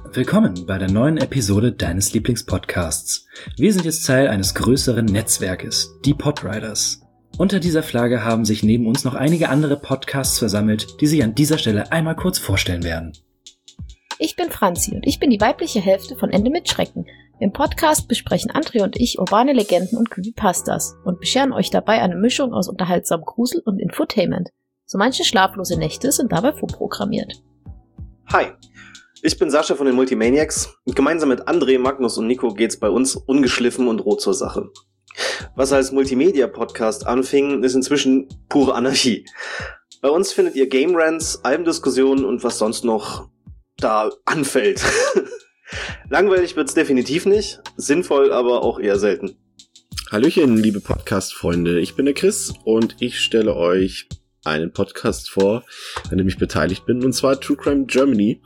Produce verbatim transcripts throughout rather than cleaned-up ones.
Willkommen bei der neuen Episode deines Lieblingspodcasts. Wir sind jetzt Teil eines größeren Netzwerkes, die Podriders. Unter dieser Flagge haben sich neben uns noch einige andere Podcasts versammelt, die sich an dieser Stelle einmal kurz vorstellen werden. Ich bin Franzi und ich bin die weibliche Hälfte von Ende mit Schrecken. Im Podcast besprechen André und ich urbane Legenden und Creepypastas und bescheren euch dabei eine Mischung aus unterhaltsamem Grusel und Infotainment. So manche schlaflose Nächte sind dabei vorprogrammiert. Hi, ich bin Sascha von den Multimaniacs und gemeinsam mit André, Magnus und Nico geht's bei uns ungeschliffen und rot zur Sache. Was als Multimedia-Podcast anfing, ist inzwischen pure Anarchie. Bei uns findet ihr Game Rants, Albendiskussionen und was sonst noch da anfällt. Langweilig wird's definitiv nicht, sinnvoll aber auch eher selten. Hallöchen, liebe Podcast-Freunde, ich bin der Chris und ich stelle euch einen Podcast vor, an dem ich beteiligt bin, und zwar True Crime Germany.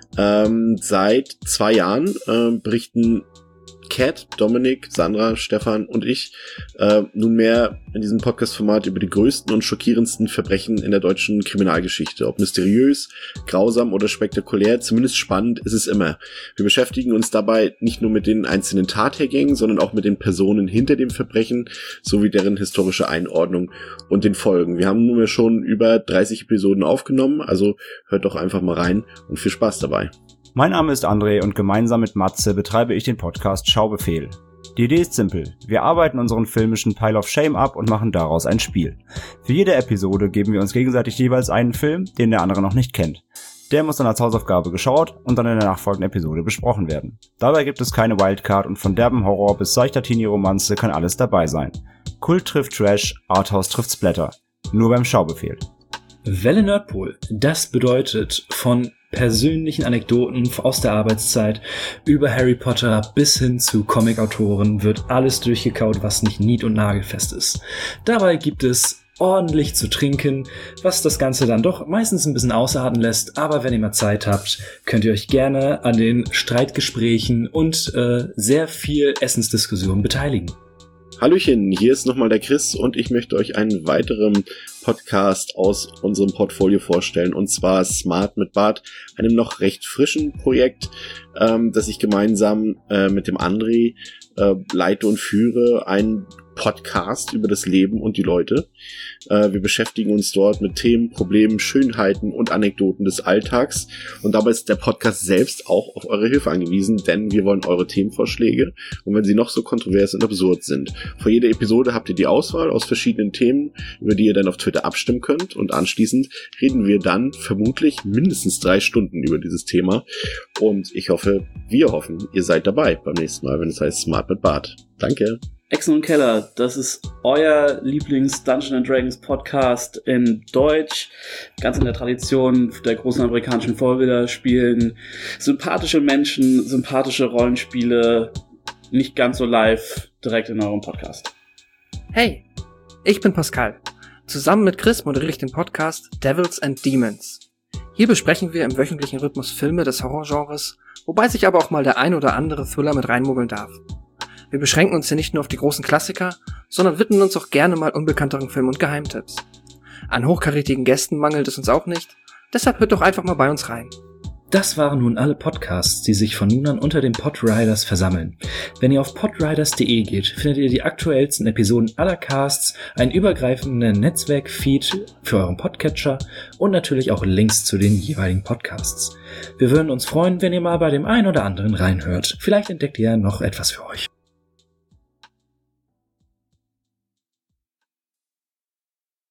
Ähm, seit zwei Jahren äh, berichten Kat, Dominik, Sandra, Stefan und ich äh, nunmehr in diesem Podcast-Format über die größten und schockierendsten Verbrechen in der deutschen Kriminalgeschichte. Ob mysteriös, grausam oder spektakulär, zumindest spannend ist es immer. Wir beschäftigen uns dabei nicht nur mit den einzelnen Tathergängen, sondern auch mit den Personen hinter dem Verbrechen sowie deren historische Einordnung und den Folgen. Wir haben nunmehr schon über dreißig Episoden aufgenommen, also hört doch einfach mal rein und viel Spaß dabei. Mein Name ist André und gemeinsam mit Matze betreibe ich den Podcast Schaubefehl. Die Idee ist simpel. Wir arbeiten unseren filmischen Pile of Shame ab und machen daraus ein Spiel. Für jede Episode geben wir uns gegenseitig jeweils einen Film, den der andere noch nicht kennt. Der muss dann als Hausaufgabe geschaut und dann in der nachfolgenden Episode besprochen werden. Dabei gibt es keine Wildcard und von derbem Horror bis seichter Teenie-Romanze kann alles dabei sein. Kult trifft Trash, Arthouse trifft Splatter. Nur beim Schaubefehl. Welle Nerdpool, das bedeutet von persönlichen Anekdoten aus der Arbeitszeit über Harry Potter bis hin zu Comicautoren wird alles durchgekaut, was nicht nied- und nagelfest ist. Dabei gibt es ordentlich zu trinken, was das Ganze dann doch meistens ein bisschen ausarten lässt, aber wenn ihr mal Zeit habt, könnt ihr euch gerne an den Streitgesprächen und äh, sehr viel Essensdiskussionen beteiligen. Hallöchen, hier ist nochmal der Chris und ich möchte euch einen weiteren Podcast aus unserem Portfolio vorstellen, und zwar Smart mit Bart, einem noch recht frischen Projekt, ähm, das ich gemeinsam äh, mit dem André äh, leite und führe, ein Podcast über das Leben und die Leute. Äh, wir beschäftigen uns dort mit Themen, Problemen, Schönheiten und Anekdoten des Alltags, und dabei ist der Podcast selbst auch auf eure Hilfe angewiesen, denn wir wollen eure Themenvorschläge, und wenn sie noch so kontrovers und absurd sind. Vor jeder Episode habt ihr die Auswahl aus verschiedenen Themen, über die ihr dann auf Twitter abstimmen könnt, und anschließend reden wir dann vermutlich mindestens drei Stunden über dieses Thema, und ich hoffe, wir hoffen, ihr seid dabei beim nächsten Mal, wenn es heißt Smart mit Bart. Danke! Echsen und Keller, das ist euer Lieblings-Dungeons and Dragons Podcast in Deutsch, ganz in der Tradition der großen amerikanischen Vorbilderspielen. Sympathische Menschen, sympathische Rollenspiele, nicht ganz so live, direkt in eurem Podcast. Hey, ich bin Pascal. Zusammen mit Chris moderiere ich den Podcast Devils and Demons. Hier besprechen wir im wöchentlichen Rhythmus Filme des Horrorgenres, wobei sich aber auch mal der ein oder andere Thriller mit reinmogeln darf. Wir beschränken uns hier nicht nur auf die großen Klassiker, sondern widmen uns auch gerne mal unbekannteren Filmen und Geheimtipps. An hochkarätigen Gästen mangelt es uns auch nicht, deshalb hört doch einfach mal bei uns rein. Das waren nun alle Podcasts, die sich von nun an unter den Podriders versammeln. Wenn ihr auf podriders punkt de geht, findet ihr die aktuellsten Episoden aller Casts, einen übergreifenden Netzwerk-Feed für euren Podcatcher und natürlich auch Links zu den jeweiligen Podcasts. Wir würden uns freuen, wenn ihr mal bei dem einen oder anderen reinhört. Vielleicht entdeckt ihr ja noch etwas für euch.